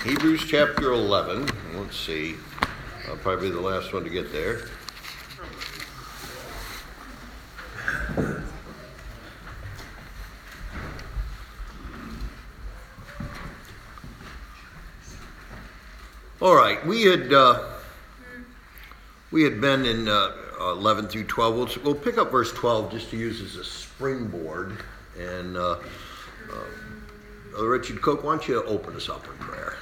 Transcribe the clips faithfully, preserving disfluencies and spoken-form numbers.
Hebrews chapter eleven. Let's see. I'll probably be the last one to get there. All right, we had uh, we had been in uh, eleven through twelve. We'll, we'll pick up verse twelve just to use as a springboard. And uh, uh, Richard Cook, why don't you open us up in prayer?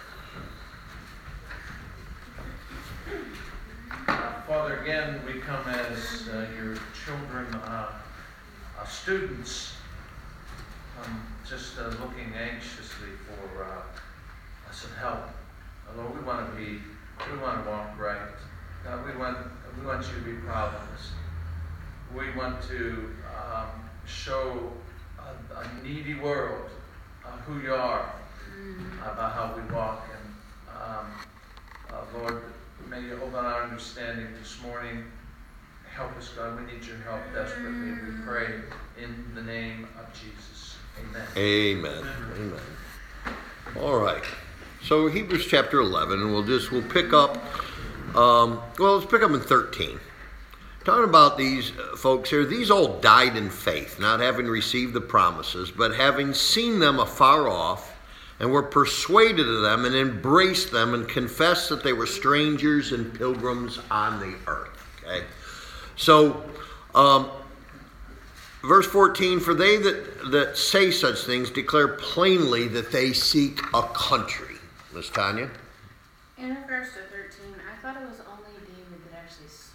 Father, again, we come as uh, your children, uh, uh, students, um, just uh, looking anxiously for uh, some help. Uh, Lord, we want to be, we want to walk right. God, we want, we want you to be proud of us. We want to um, show a, a needy world uh, who you are, about how we walk. And um, uh, Lord, may you open our understanding this morning. Help us, God. We need your help desperately. We pray in the name of Jesus. Amen. Amen. Amen. All right. So Hebrews chapter eleven, and we'll just we'll pick up. Um, well, let's pick up in thirteen. Talking about these uh, folks here. These all died in faith, not having received the promises, but having seen them afar off, and were persuaded of them, and embraced them, and confessed that they were strangers and pilgrims on the earth. Okay, so um, verse fourteen: for they that that say such things declare plainly that they seek a country. Miss Tanya. In regards to thirteen, I thought it was only David that actually saw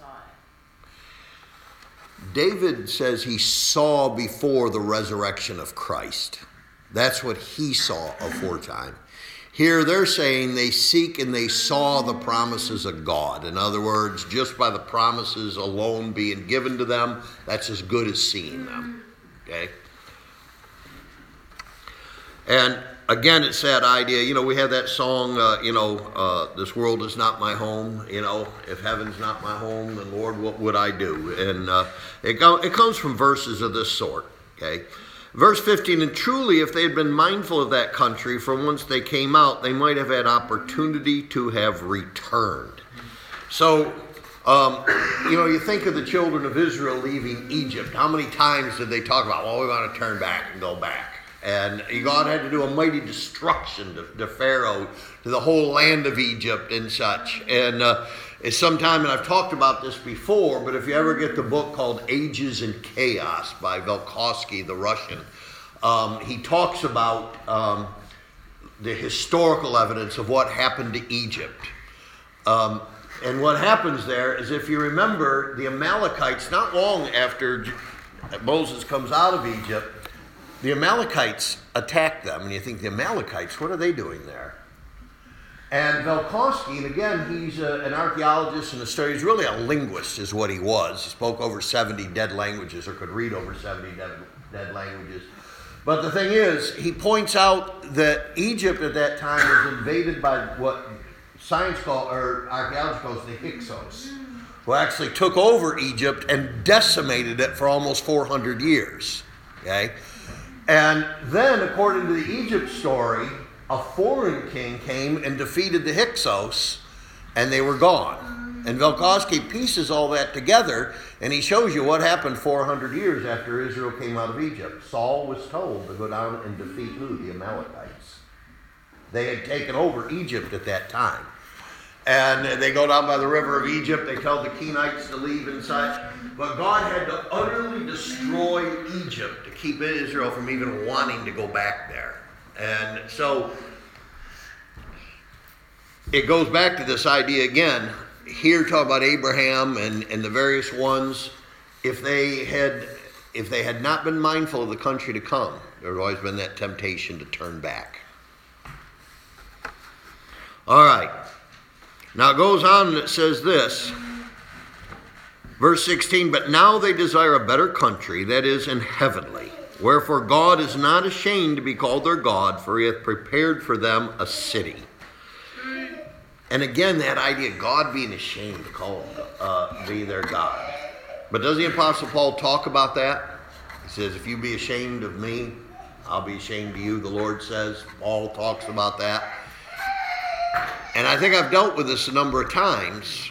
it. David says he saw before the resurrection of Christ. That's what he saw aforetime. Here they're saying they seek and they saw the promises of God. In other words, just by the promises alone being given to them, that's as good as seeing them. Okay? And again, it's that idea, you know, we have that song, uh, you know, uh, this world is not my home. You know, if heaven's not my home, then Lord, what would I do? And uh, it, go, it comes from verses of this sort, okay? Verse fifteen, and truly if they had been mindful of that country from whence they came out, they might have had opportunity to have returned. So, um, you know, you think of the children of Israel leaving Egypt. How many times did they talk about, well, we want to turn back and go back? And God had to do a mighty destruction to, to Pharaoh, to the whole land of Egypt and such. And uh, it's sometime, and I've talked about this before, but if you ever get the book called Ages in Chaos by Velikovsky, the Russian, um, he talks about um, the historical evidence of what happened to Egypt. Um, and what happens there is, if you remember, the Amalekites, not long after Moses comes out of Egypt, the Amalekites attack them, and you think, the Amalekites, what are they doing there? And Velikovsky, and again, he's a, an archaeologist and a historian. He's really a linguist is what he was. He spoke over seventy dead languages, or could read over seventy dead, dead languages. But the thing is, he points out that Egypt at that time was invaded by what science call, or archaeology calls the Hyksos, who actually took over Egypt and decimated it for almost four hundred years. Okay? And then, according to the Egypt story, a foreign king came and defeated the Hyksos, and they were gone. And Velikovsky pieces all that together, and he shows you what happened four hundred years after Israel came out of Egypt. Saul was told to go down and defeat who? The Amalekites. They had taken over Egypt at that time. And they go down by the river of Egypt. They tell the Kenites to leave and such. But God had to utterly destroy Egypt to keep Israel from even wanting to go back there. And so it goes back to this idea again. Here talk about Abraham and, and the various ones. If they had if they had not been mindful of the country to come, there would always been that temptation to turn back. All right. Now it goes on and it says this. Verse sixteen, but now they desire a better country, that is, in heavenly. Wherefore God is not ashamed to be called their God, for he hath prepared for them a city. And again, that idea of God being ashamed to call uh, be their God. But does the Apostle Paul talk about that? He says, if you be ashamed of me, I'll be ashamed of you, the Lord says. Paul talks about that. And I think I've dealt with this a number of times,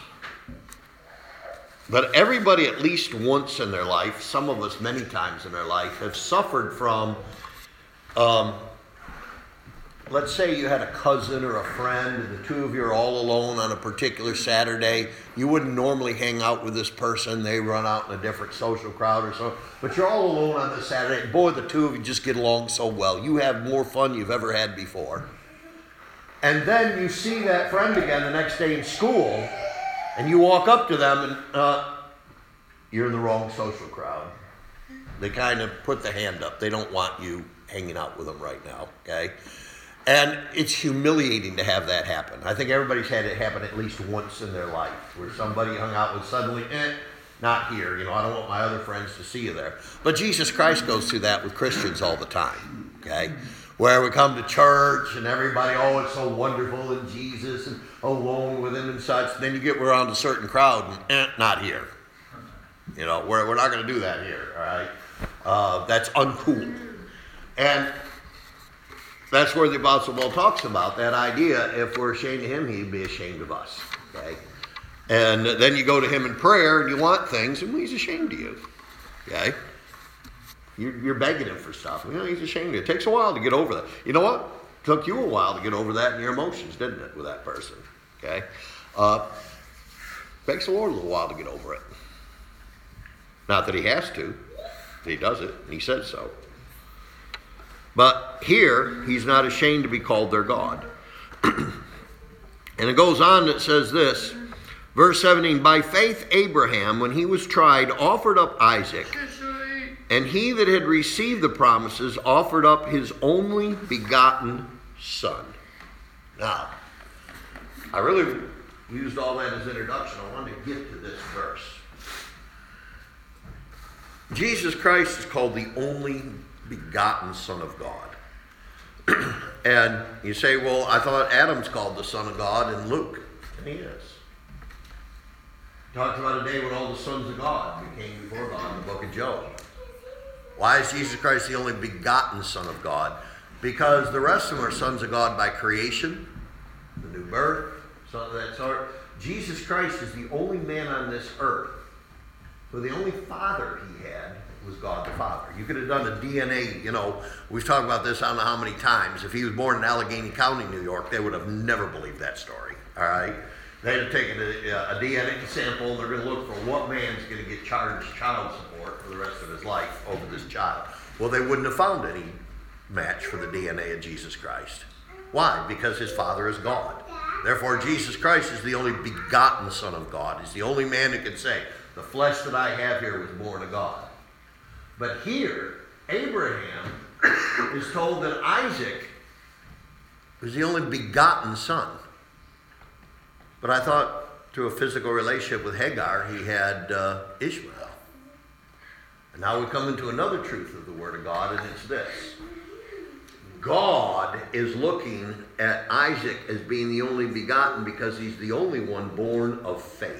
but everybody at least once in their life, some of us many times in their life, have suffered from, um, let's say you had a cousin or a friend and the two of you are all alone on a particular Saturday. You wouldn't normally hang out with this person. They run out in a different social crowd or so. But you're all alone on this Saturday. And boy, the two of you just get along so well. You have more fun you've ever had before. And then you see that friend again the next day in school, and you walk up to them and uh, you're in the wrong social crowd. They kind of put the hand up. They don't want you hanging out with them right now, okay? And it's humiliating to have that happen. I think everybody's had it happen at least once in their life, where somebody you hung out with suddenly, eh, not here. You know, I don't want my other friends to see you there. But Jesus Christ goes through that with Christians all the time, okay? Where we come to church and everybody, oh, it's so wonderful in Jesus and alone with him and such. Then you get around a certain crowd and, eh, not here. You know, we're, we're not going to do that here, all right? Uh, that's uncool. And that's where the Apostle Paul talks about that idea. If we're ashamed of him, he'd be ashamed of us, okay? And then you go to him in prayer and you want things, and he's ashamed of you, okay? You're, you're begging him for stuff. You know, he's ashamed of you. It takes a while to get over that. You know what? It took you a while to get over that in your emotions, didn't it, with that person, okay? Uh, takes the Lord a little while to get over it. Not that he has to. He does it, and he says so. But here, he's not ashamed to be called their God. And it goes on, it says this, verse seventeen, by faith Abraham, when he was tried, offered up Isaac, and he that had received the promises offered up his only begotten son. Now, I really used all that as introduction. I wanted to get to this verse. Jesus Christ is called the only begotten Son of God. And you say, well, I thought Adam's called the Son of God in Luke. And he is. He talks about a day when all the sons of God became before God in the book of Job. Why is Jesus Christ the only begotten Son of God? Because the rest of them are sons of God by creation, the new birth, something of that sort. Jesus Christ is the only man on this earth. So the only father he had was God the Father. You could have done a D N A, you know, we've talked about this I don't know how many times. If he was born in Allegheny County, New York, they would have never believed that story, all right? They'd have taken a, a D N A sample and they're going to look for what man's going to get charged child support for the rest of his life over this child. Well, they wouldn't have found any match for the D N A of Jesus Christ. Why? Because his father is God. Therefore, Jesus Christ is the only begotten Son of God. He's the only man who can say, the flesh that I have here was born of God. But here, Abraham is told that Isaac was the only begotten son. But I thought through a physical relationship with Hagar, he had uh, Ishmael. And now we come into another truth of the Word of God, and it's this. God is looking at Isaac as being the only begotten because he's the only one born of faith.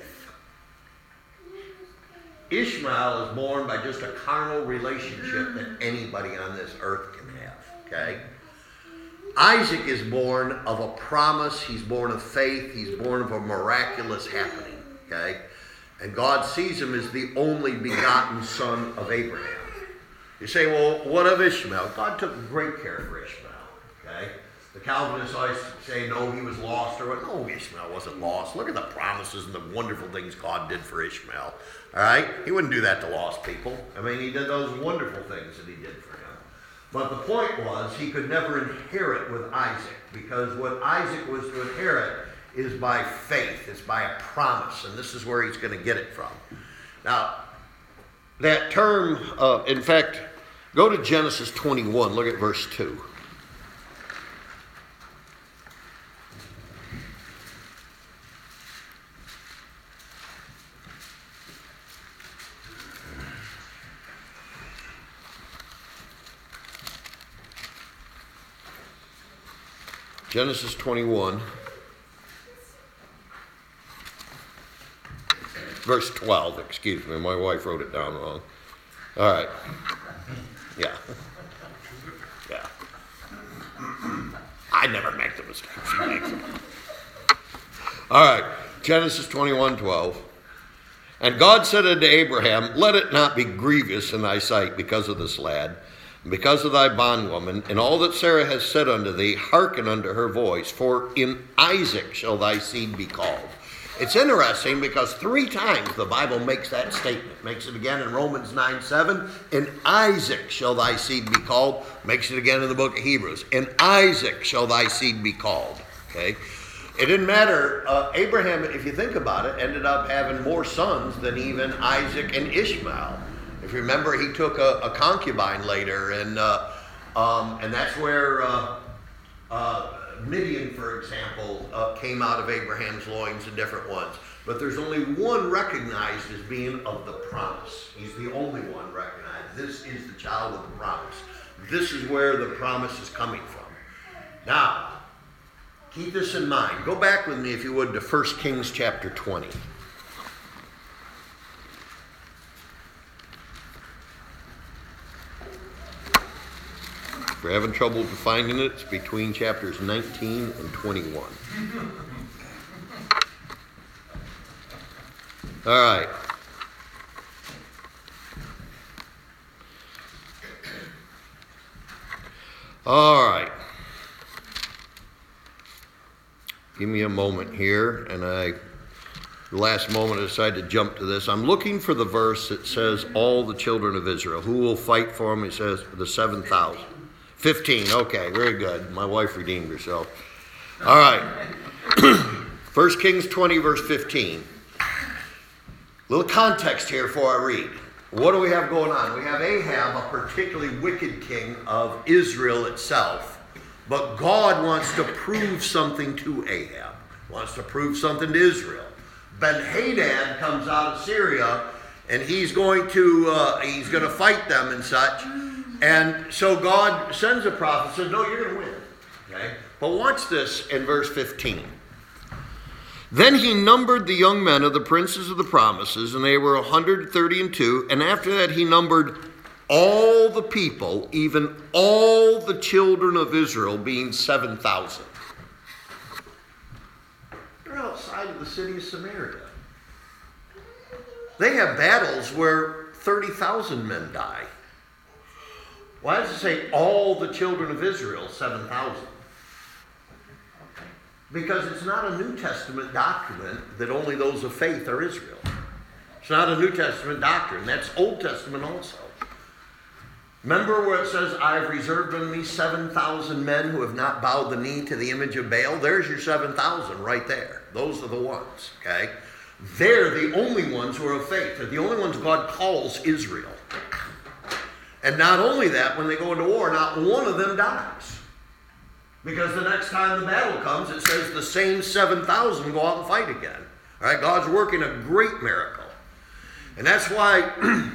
Ishmael is born by just a carnal relationship that anybody on this earth can have, okay? Isaac is born of a promise. He's born of faith. He's born of a miraculous happening, okay? And God sees him as the only begotten son of Abraham. You say, well, what of Ishmael? God took great care for Ishmael, okay? The Calvinists always say, no, he was lost. Or no, Ishmael wasn't lost. Look at the promises and the wonderful things God did for Ishmael. All right? He wouldn't do that to lost people. I mean, he did those wonderful things that he did for him. But the point was, he could never inherit with Isaac, because what Isaac was to inherit is by faith. It's by a promise, and this is where he's going to get it from. Now, that term, uh, in fact, go to Genesis twenty-one. Look at verse two. Genesis twenty-one, verse twelve, excuse me, my wife wrote it down wrong. All right. Yeah. Yeah. I never make the mistake. She makes them. All right, Genesis twenty-one twelve. And God said unto Abraham, let it not be grievous in thy sight because of this lad, and because of thy bondwoman, and all that Sarah has said unto thee, hearken unto her voice, for in Isaac shall thy seed be called. It's interesting because three times the Bible makes that statement. Makes it again in Romans nine seven. In Isaac shall thy seed be called. Makes it again in the book of Hebrews. In Isaac shall thy seed be called. Okay? It didn't matter. Uh, Abraham, if you think about it, ended up having more sons than even Isaac and Ishmael. If you remember, he took a, a concubine later, and uh, um, and that's where uh, uh, Midian, for example, uh, came out of Abraham's loins and different ones. But there's only one recognized as being of the promise. He's the only one recognized. This is the child of the promise. This is where the promise is coming from. Now, keep this in mind. Go back with me, if you would, to First Kings chapter twenty. If you're having trouble finding it, it's between chapters nineteen and twenty-one. All right. All right. Give me a moment here, and I, the last moment, I decided to jump to this. I'm looking for the verse that says, all the children of Israel. Who will fight for them? It says, the seven thousand. fifteen, okay, very good. My wife redeemed herself. All right. First Kings twenty, verse fifteen. Little context here before I read. What do we have going on? We have Ahab, a particularly wicked king of Israel itself. But God wants to prove something to Ahab. Wants to prove something to Israel. Ben-Hadad comes out of Syria, and he's going to uh, he's going to fight them and such. And so God sends a prophet and says, no, you're going to win. Okay? But watch this in verse fifteen. Then he numbered the young men of the princes of the promises, and they were one hundred thirty and two. And after that he numbered all the people, even all the children of Israel, being seven thousand. They're outside of the city of Samaria. They have battles where thirty thousand men die. Why does it say all the children of Israel, seven thousand? Because it's not a New Testament doctrine that only those of faith are Israel. It's not a New Testament doctrine. That's Old Testament also. Remember where it says, I have reserved unto me seven thousand men who have not bowed the knee to the image of Baal? There's your seven thousand right there. Those are the ones, okay? They're the only ones who are of faith. They're the only ones God calls Israel. And not only that, when they go into war, not one of them dies. Because the next time the battle comes, it says the same seven thousand go out and fight again. All right, God's working a great miracle. And that's why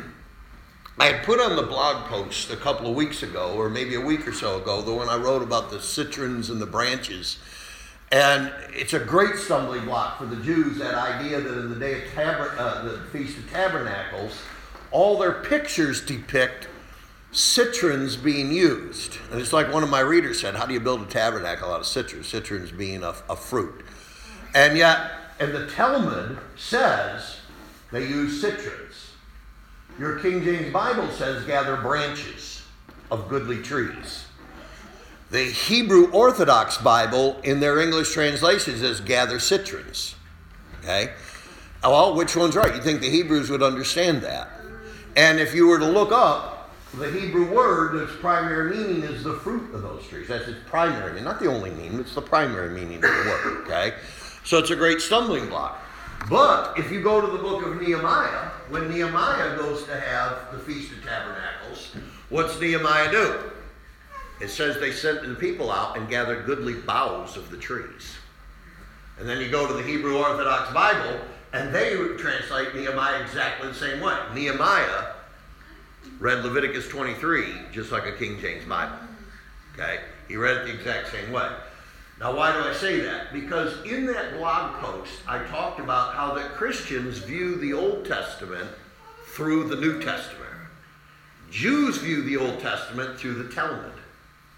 I had put on the blog post a couple of weeks ago, or maybe a week or so ago, the one I wrote about the citrons and the branches. And it's a great stumbling block for the Jews, that idea that in the day of Tab- uh, the Feast of Tabernacles, all their pictures depict citrons being used. And it's like one of my readers said, how do you build a tabernacle out of citrons? Citrons being a, a fruit. And yet, and the Talmud says they use citrons. Your King James Bible says gather branches of goodly trees. The Hebrew Orthodox Bible in their English translation says gather citrons. Okay? Well, which one's right? You think the Hebrews would understand that. And if you were to look up, the Hebrew word, its primary meaning is the fruit of those trees. That's its primary meaning. Not the only meaning, it's the primary meaning of the word. Okay? So it's a great stumbling block. But if you go to the book of Nehemiah, when Nehemiah goes to have the Feast of Tabernacles, what's Nehemiah do? It says they sent the people out and gathered goodly boughs of the trees. And then you go to the Hebrew Orthodox Bible, and they translate Nehemiah exactly the same way. Nehemiah read Leviticus twenty-three just like a King James Bible. Okay? He read it the exact same way. Now, why do I say that? Because in that blog post, I talked about how that Christians view the Old Testament through the New Testament. Jews view the Old Testament through the Talmud.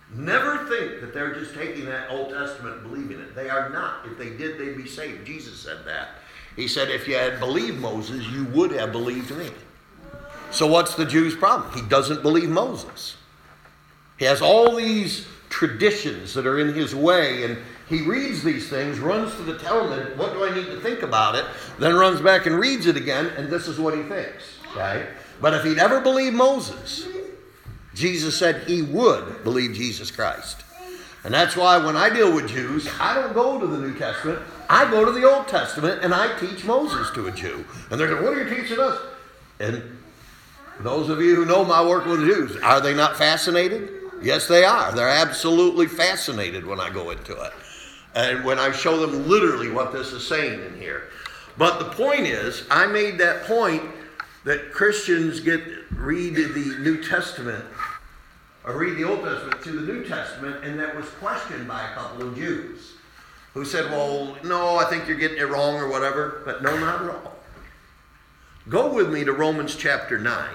Never think that they're just taking that Old Testament and believing it. They are not. If they did, they'd be saved. Jesus said that. He said, if you had believed Moses, you would have believed me. So what's the Jew's problem? He doesn't believe Moses. He has all these traditions that are in his way, and he reads these things, runs to the Talmud, what do I need to think about it? Then runs back and reads it again, and this is what he thinks. Okay? But if he'd ever believed Moses, Jesus said he would believe Jesus Christ. And that's why when I deal with Jews, I don't go to the New Testament. I go to the Old Testament, and I teach Moses to a Jew. And they're like, what are you teaching us? And those of you who know my work with Jews, are they not fascinated? Yes, they are. They're absolutely fascinated when I go into it. And when I show them literally what this is saying in here. But the point is, I made that point that Christians get read the New Testament, or read the Old Testament to the New Testament, and that was questioned by a couple of Jews who said, well, no, I think you're getting it wrong or whatever. But no, not at all. Go with me to Romans chapter nine.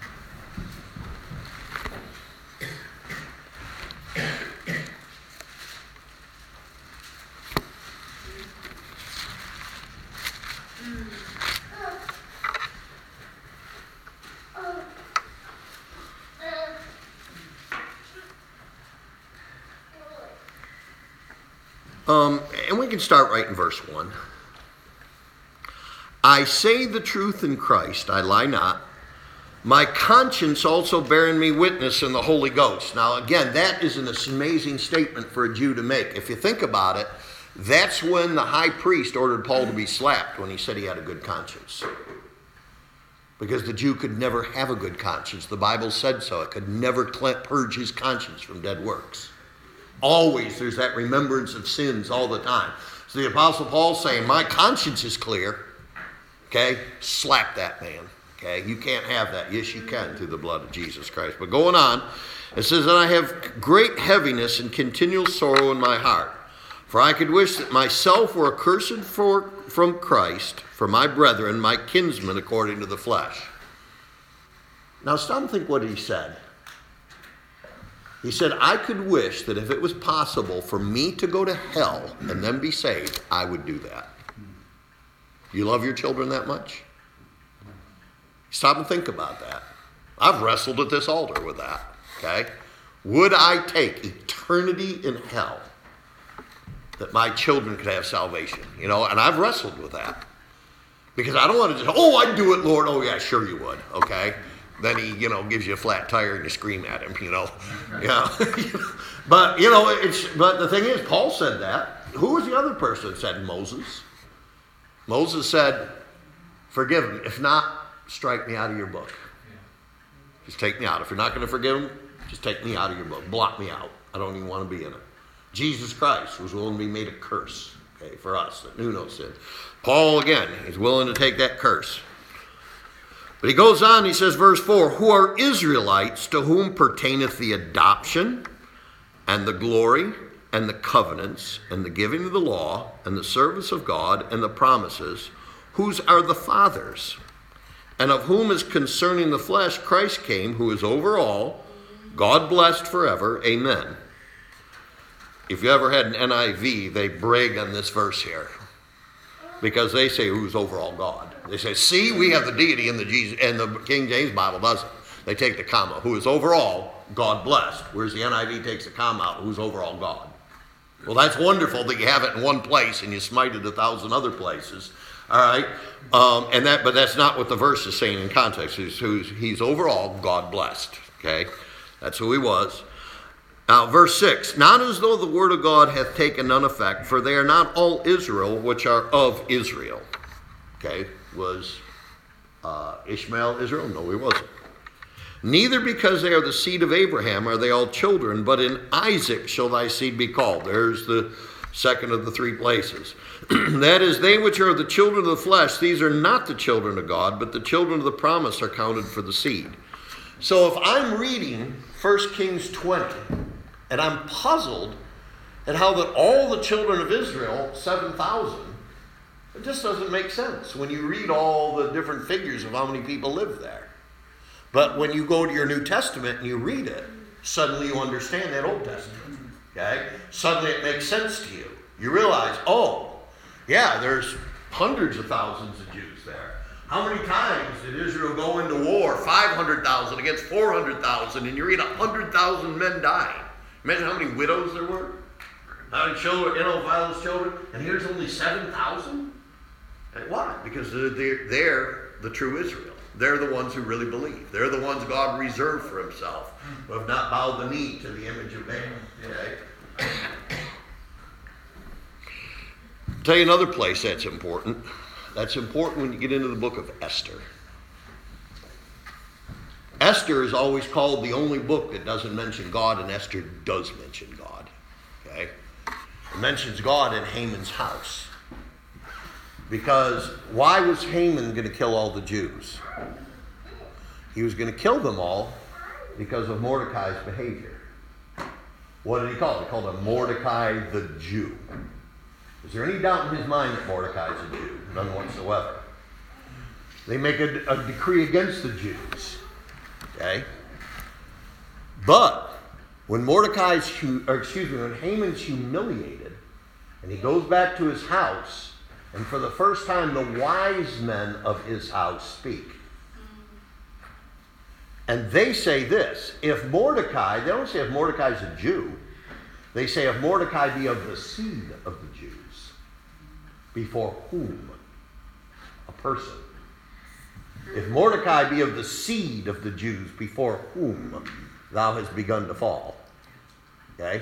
Um, and we can start right in verse one. I say the truth in Christ, I lie not. My conscience also bearing me witness in the Holy Ghost. Now again, that is an amazing statement for a Jew to make. If you think about it, that's when the high priest ordered Paul to be slapped, when he said he had a good conscience. Because the Jew could never have a good conscience. The Bible said so. It could never purge his conscience from dead works. Always there's that remembrance of sins all the time. So the Apostle Paul's saying, my conscience is clear. Okay? Slap that man. Okay? You can't have that. Yes, you can through the blood of Jesus Christ. But going on, it says, and I have great heaviness and continual sorrow in my heart. For I could wish that myself were accursed for, from Christ, for my brethren, my kinsmen, according to the flesh. Now stop and think what he said. He said, I could wish that if it was possible for me to go to hell and then be saved, I would do that. You love your children that much? Stop and think about that. I've wrestled at this altar with that. Okay? Would I take eternity in hell that my children could have salvation? You know, and I've wrestled with that. Because I don't want to just, oh, I'd do it, Lord. Oh, yeah, sure you would. Okay? Then he, you know, gives you a flat tire and you scream at him, you know. Yeah. But, you know, it's, but the thing is, Paul said that. Who was the other person that said? Moses. Moses said, forgive him. If not, strike me out of your book. Just take me out. If you're not going to forgive him, just take me out of your book. Block me out. I don't even want to be in it. Jesus Christ was willing to be made a curse, okay, for us that knew no sin. Paul, again, is willing to take that curse. But he goes on, he says, verse four, who are Israelites, to whom pertaineth the adoption and the glory and the covenants and the giving of the law and the service of God and the promises, whose are the fathers, and of whom is concerning the flesh Christ came, who is over all, God blessed forever. Amen. If you ever had an N I V, they brag on this verse here. Because they say who's over all God. They say, see, we have the deity in the Jesus, and the King James Bible doesn't. They take the comma, who is over all, God blessed. Whereas the N I V takes the comma out, who's over all God. Well, that's wonderful that you have it in one place and you smite it a thousand other places. All right? Um, and that, but that's not what the verse is saying in context. He's, who's, he's over all, God blessed. Okay? That's who he was. Now, verse six, not as though the word of God hath taken none effect, for they are not all Israel which are of Israel. Okay, was uh, Ishmael Israel? No, he wasn't. Neither because they are the seed of Abraham are they all children, but in Isaac shall thy seed be called. There's the second of the three places. That is, they which are the children of the flesh, these are not the children of God, but the children of the promise are counted for the seed. So if I'm reading First Kings twenty, and I'm puzzled at how that all the children of Israel, seven thousand, it just doesn't make sense when you read all the different figures of how many people live there. But when you go to your New Testament and you read it, suddenly you understand that Old Testament. Okay? Suddenly it makes sense to you. You realize, oh, yeah, there's hundreds of thousands of Jews there. How many times did Israel go into war, five hundred thousand against four hundred thousand, and you read one hundred thousand men dying? Imagine how many widows there were? How many children, you know, fatherless children? And here's only seven thousand? And why? Because they're, they're, they're the true Israel. They're the ones who really believe. They're the ones God reserved for himself, who have not bowed the knee to the image of man. Okay? I'll tell you another place that's important. That's important when you get into the book of Esther. Esther is always called the only book that doesn't mention God, and Esther does mention God. Okay? It mentions God in Haman's house. Because why was Haman going to kill all the Jews? He was going to kill them all because of Mordecai's behavior. What did he call it? He called him Mordecai the Jew. Is there any doubt in his mind that Mordecai is a Jew? None whatsoever. They make a, a decree against the Jews. Okay? But when Mordecai's, or excuse me, when Haman's humiliated, and he goes back to his house, and for the first time, the wise men of his house speak. And they say this, if Mordecai, they don't say if Mordecai's a Jew, they say if Mordecai be of the seed of the Jews, before whom? A person. If Mordecai be of the seed of the Jews, before whom thou hast begun to fall. Okay?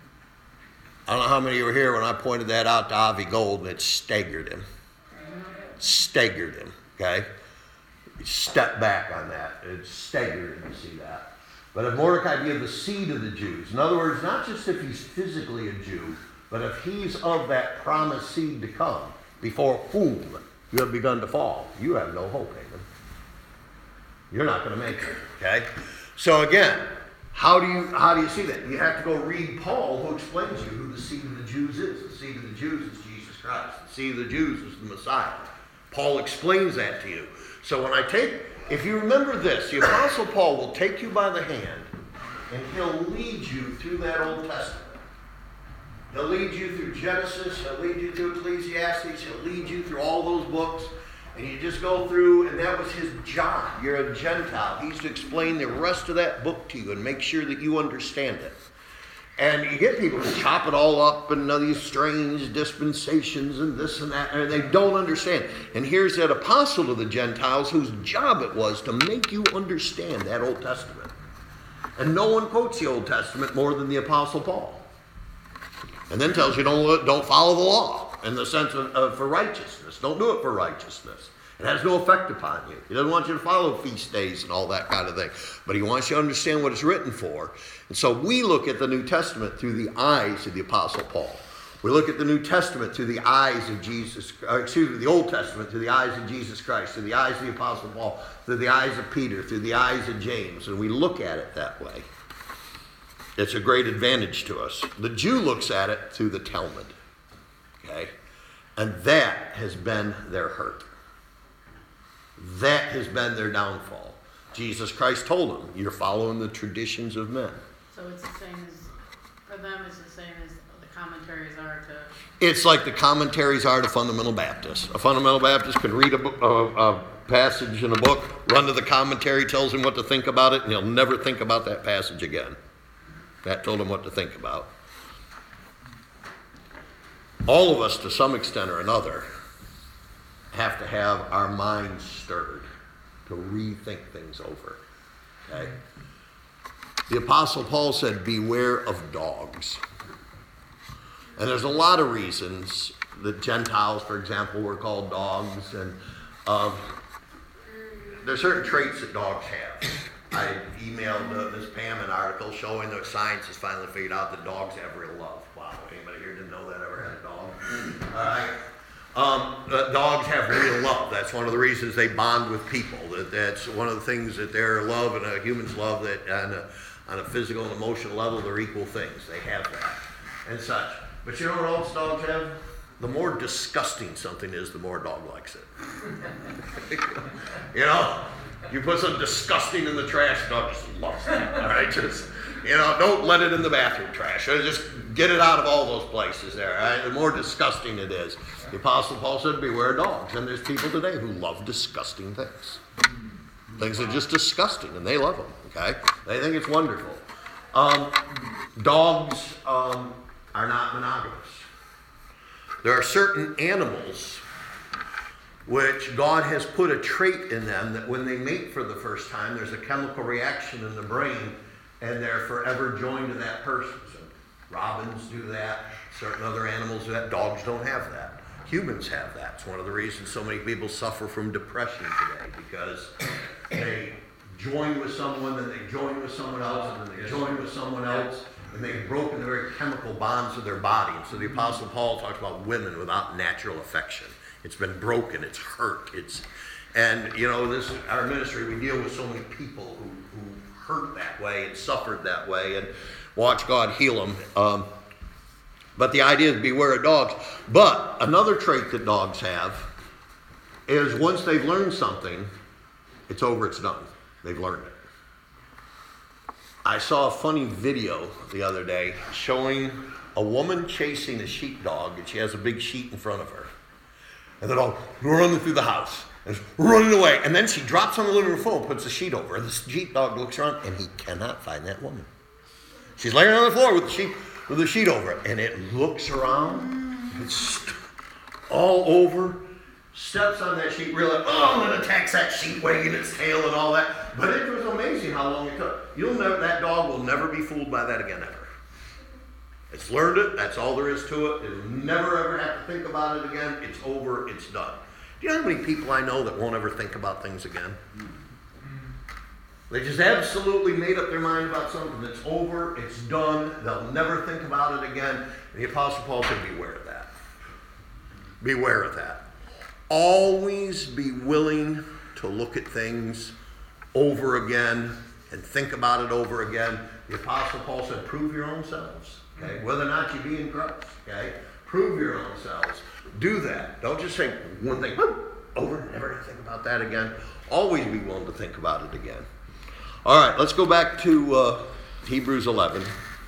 I don't know how many of you were here when I pointed that out to Avi Gold, and it staggered him. Staggered him, okay? He stepped back on that. It staggered him to see that. But if Mordecai be of the seed of the Jews, in other words, not just if he's physically a Jew, but if he's of that promised seed to come, before whom you have begun to fall, you have no hope, Haman. You're not going to make it, okay? So again, How do you how do you see that? You have to go read Paul, who explains to you who the seed of the Jews is. The seed of the Jews is Jesus Christ. The seed of the Jews is the Messiah. Paul explains that to you. So when I take, if you remember this, the Apostle Paul will take you by the hand, and he'll lead you through that Old Testament. He'll lead you through Genesis, he'll lead you through Ecclesiastes, he'll lead you through all those books. And you just go through, and that was his job. You're a Gentile. He's to explain the rest of that book to you and make sure that you understand it. And you get people who chop it all up and all these strange dispensations and this and that, and they don't understand. And here's that apostle to the Gentiles whose job it was to make you understand that Old Testament. And no one quotes the Old Testament more than the Apostle Paul. And then tells you don't, don't follow the law. In the sense of, of for righteousness. Don't do it for righteousness. It has no effect upon you. He doesn't want you to follow feast days and all that kind of thing. But he wants you to understand what it's written for. And so we look at the New Testament through the eyes of the Apostle Paul. We look at the New Testament through the eyes of Jesus, uh, excuse me, the Old Testament through the eyes of Jesus Christ, through the eyes of the Apostle Paul, through the eyes of Peter, through the eyes of James. And we look at it that way. It's a great advantage to us. The Jew looks at it through the Talmud. Okay? And that has been their hurt. That has been their downfall. Jesus Christ told them, you're following the traditions of men. So it's the same as, for them it's the same as the commentaries are to... It's like the commentaries are to fundamental Baptists. A fundamental Baptist can read a, book, a, a passage in a book, run to the commentary, tells him what to think about it, and he'll never think about that passage again. That told him what to think about. All of us, to some extent or another, have to have our minds stirred to rethink things over. Okay? The Apostle Paul said, beware of dogs. And there's a lot of reasons that Gentiles, for example, were called dogs. And um, there's certain traits that dogs have. I emailed uh, Miz Pam an article showing that science has finally figured out that dogs have real love. Wow, anybody here didn't know that ever had a dog? All right. Um, uh, dogs have real love. That's one of the reasons they bond with people. That, that's one of the things that their love and a human's love, that on a, on a physical and emotional level, they're equal things. They have that and such. But you know what else dogs have? The more disgusting something is, the more a dog likes it. You know? You put something disgusting in the trash, the dog just loves it. All right? Just, You know, don't let it in the bathroom trash. Just get it out of all those places there. Right? The more disgusting it is. The Apostle Paul said, beware dogs. And there's people today who love disgusting things. Things are just disgusting, and they love them. Okay? They think it's wonderful. Um, dogs um, are not monogamous. There are certain animals which God has put a trait in them that when they mate for the first time, there's a chemical reaction in the brain, and they're forever joined to that person. So robins do that. Certain other animals do that. Dogs don't have that. Humans have that. It's one of the reasons so many people suffer from depression today, because they join with someone, then they join with someone else, and then they join with someone else, and they've broken the very chemical bonds of their body. And so the Apostle Paul talks about women without natural affection. It's been broken. It's hurt. It's, and you know, this our ministry. We deal with so many people who, who hurt that way and suffered that way, and watch God heal them. Um, but the idea is beware of dogs. But another trait that dogs have is once they've learned something, it's over. It's done. They've learned it. I saw a funny video the other day showing a woman chasing a sheepdog, and she has a big sheet in front of her. And the dog running through the house, and running away. And then she drops on the living room floor and puts the sheet over. And the sheepdog looks around, and he cannot find that woman. She's laying on the floor with the sheet, with the sheet over it. And it looks around, it's all over, steps on that sheet, realizes, oh, and attacks that sheet, wagging its tail and all that. But it was amazing how long it took. You'll never, that dog will never be fooled by that again, ever. It's learned it. That's all there is to it. It'll never, ever have to think about it again. It's over. It's done. Do you know how many people I know that won't ever think about things again? They just absolutely made up their mind about something that's over. It's done. They'll never think about it again. And the Apostle Paul said, beware of that. Beware of that. Always be willing to look at things over again and think about it over again. The Apostle Paul said, prove your own selves. Okay, whether or not you be in Christ, okay? Prove your own selves. Do that. Don't just say one thing, over, never think about that again. Always be willing to think about it again. All right, let's go back to uh, Hebrews eleven.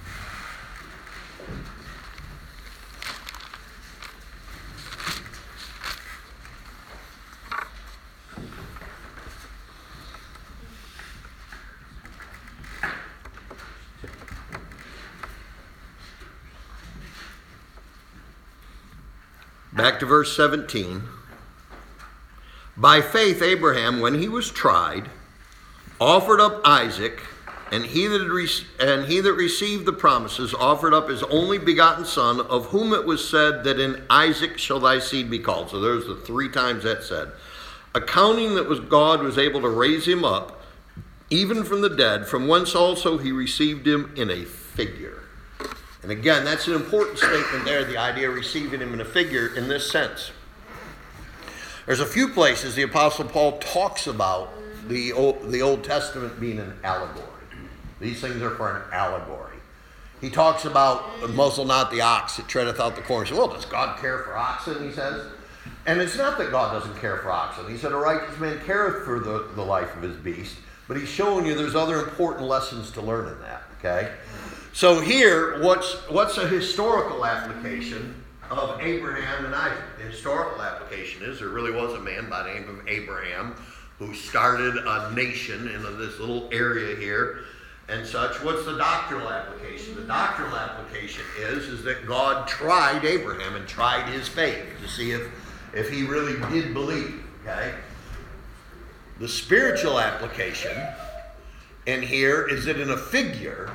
Back to verse seventeen. By faith Abraham, when he was tried, offered up Isaac, and he that re- and he that received the promises offered up his only begotten son, of whom it was said that in Isaac shall thy seed be called. So there's the three times that said. Accounting that was God was able to raise him up, even from the dead, from whence also he received him in a figure. And again, that's an important statement there, the idea of receiving him in a figure in this sense. There's a few places the Apostle Paul talks about the Old, the Old Testament being an allegory. These things are for an allegory. He talks about, muzzle not the ox that treadeth out the corn. He says, well, does God care for oxen, he says? And it's not that God doesn't care for oxen. He said, a righteous man careth for the, the life of his beast. But he's showing you there's other important lessons to learn in that, okay? So here, what's what's a historical application of Abraham and Isaac? The historical application is there really was a man by the name of Abraham who started a nation in this little area here and such. What's the doctrinal application? The doctrinal application is, is that God tried Abraham and tried his faith to see if, if he really did believe, okay? The spiritual application in here is that in a figure,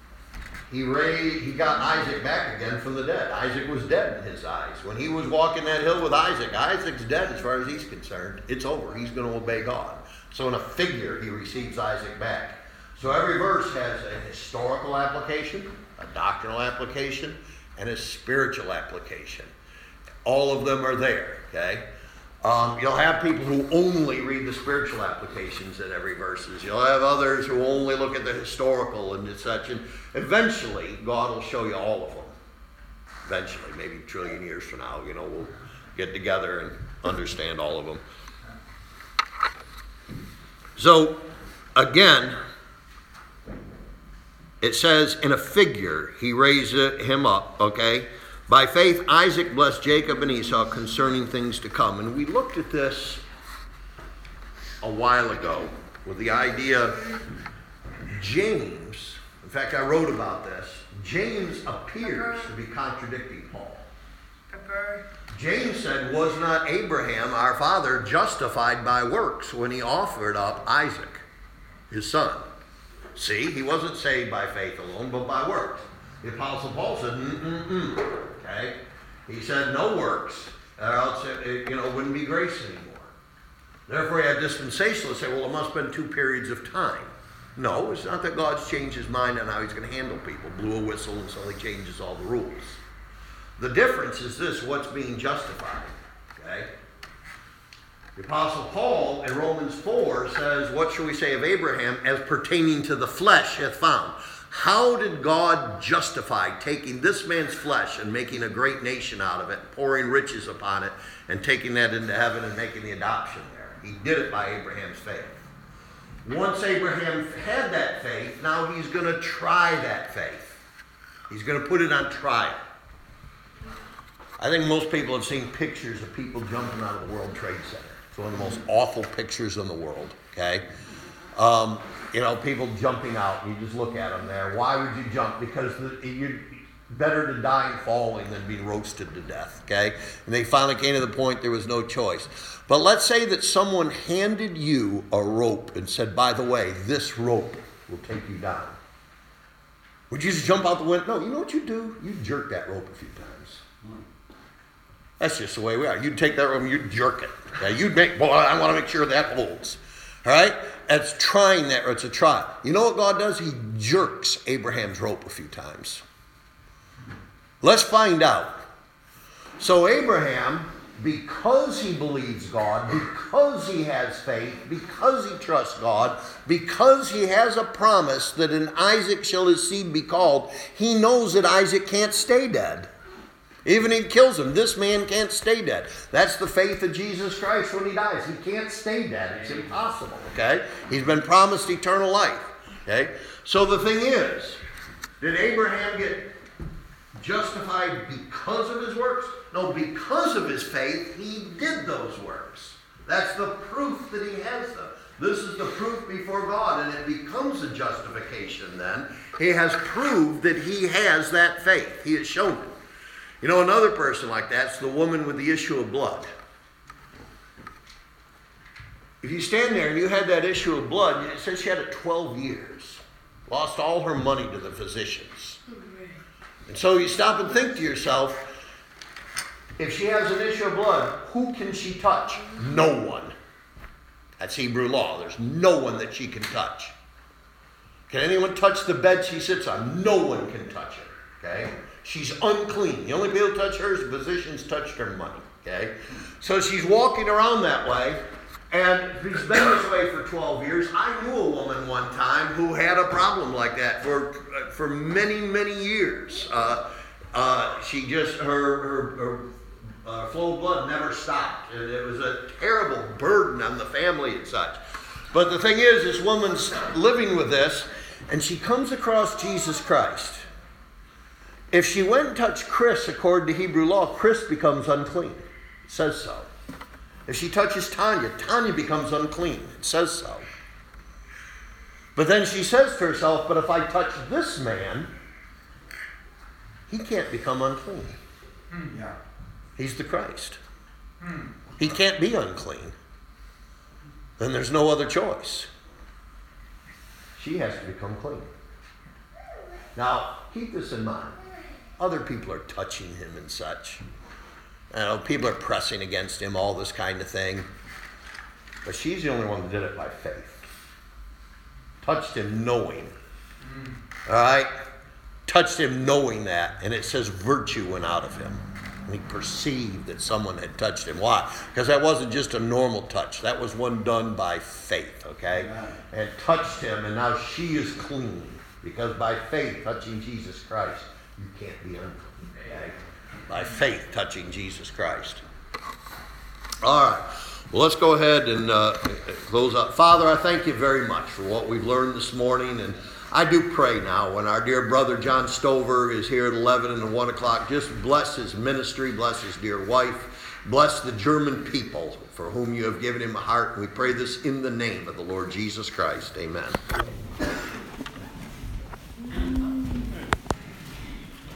He raised, he got Isaac back again from the dead. Isaac was dead in his eyes. When he was walking that hill with Isaac, Isaac's dead as far as he's concerned. It's over. He's going to obey God. So in a figure, he receives Isaac back. So every verse has a historical application, a doctrinal application, and a spiritual application. All of them are there, okay? Um, you'll have people who only read the spiritual applications in every verses. You'll have others who only look at the historical and such. And eventually, God will show you all of them. Eventually, maybe a trillion years from now, you know, we'll get together and understand all of them. So, again, it says in a figure, he raised him up, okay? By faith, Isaac blessed Jacob and Esau concerning things to come. And we looked at this a while ago with the idea, James, in fact, I wrote about this. James appears to be contradicting Paul. James said, was not Abraham, our father, justified by works when he offered up Isaac, his son? See, he wasn't saved by faith alone, but by works. The Apostle Paul said, mm-mm-mm, okay? He said, no works, or else it, it you know, wouldn't be grace anymore. Therefore, you have dispensationalists say, well, it must have been two periods of time. No, it's not that God's changed his mind on how he's going to handle people. Blew a whistle and so he changes all the rules. The difference is this, what's being justified, okay? The Apostle Paul in Romans four says, what shall we say of Abraham as pertaining to the flesh hath found? How did God justify taking this man's flesh and making a great nation out of it, pouring riches upon it, and taking that into heaven and making the adoption there? He did it by Abraham's faith. Once Abraham had that faith, now he's going to try that faith. He's going to put it on trial. I think most people have seen pictures of people jumping out of the World Trade Center. It's one of the most awful pictures in the world, okay? Um, you know, people jumping out, you just look at them there. Why would you jump? Because the, you're better to die falling than be roasted to death, okay? And they finally came to the point there was no choice. But let's say that someone handed you a rope and said, by the way, this rope will take you down. Would you just jump out the window? No, you know what you do? You jerk that rope a few times. That's just the way we are. You'd take that rope and you'd jerk it. Okay? You'd make, boy, I want to make sure that holds. All right? That's trying that, or it's a trial. You know what God does? He jerks Abraham's rope a few times. Let's find out. So Abraham, because he believes God, because he has faith, because he trusts God, because he has a promise that in Isaac shall his seed be called, he knows that Isaac can't stay dead. Even if he kills him, this man can't stay dead. That's the faith of Jesus Christ when he dies. He can't stay dead. It's impossible, okay? He's been promised eternal life, okay? So the thing is, did Abraham get justified because of his works? No, because of his faith, he did those works. That's the proof that he has them. This is the proof before God, and it becomes a justification then. He has proved that he has that faith. He has shown it. You know, another person like that's the woman with the issue of blood. If you stand there and you had that issue of blood, it says she had it twelve years. Lost all her money to the physicians. And so you stop and think to yourself, if she has an issue of blood, who can she touch? No one. That's Hebrew law. There's no one that she can touch. Can anyone touch the bed she sits on? No one can touch her. Okay? She's unclean. The only people who touch her is the physicians touched her money. Okay? So she's walking around that way, and she's been this way for twelve years. I knew a woman one time who had a problem like that for for many, many years. Uh, uh, she just, her, her, her uh, flow of blood never stopped. And it was a terrible burden on the family and such. But the thing is, this woman's living with this, and she comes across Jesus Christ. If she went and touched Chris, according to Hebrew law, Chris becomes unclean. It says so. If she touches Tanya, Tanya becomes unclean. It says so. But then she says to herself, but if I touch this man, he can't become unclean. Mm, yeah. He's the Christ. Mm. He can't be unclean. Then there's no other choice. She has to become clean. Now, keep this in mind. Other people are touching him and such. You know, people are pressing against him, all this kind of thing. But she's the only one that did it by faith. Touched him knowing. Mm. All right? Touched him knowing that. And it says virtue went out of him. And he perceived that someone had touched him. Why? Because that wasn't just a normal touch. That was one done by faith, okay? Yeah. And touched him, and now she is clean. Because by faith, touching Jesus Christ, you can't be unclean, okay? By faith, touching Jesus Christ. All right. Well, let's go ahead and uh, close up. Father, I thank you very much for what we've learned this morning. And I do pray now when our dear brother John Stover is here at eleven and one o'clock, just bless his ministry, bless his dear wife, bless the German people for whom you have given him a heart. And we pray this in the name of the Lord Jesus Christ. Amen.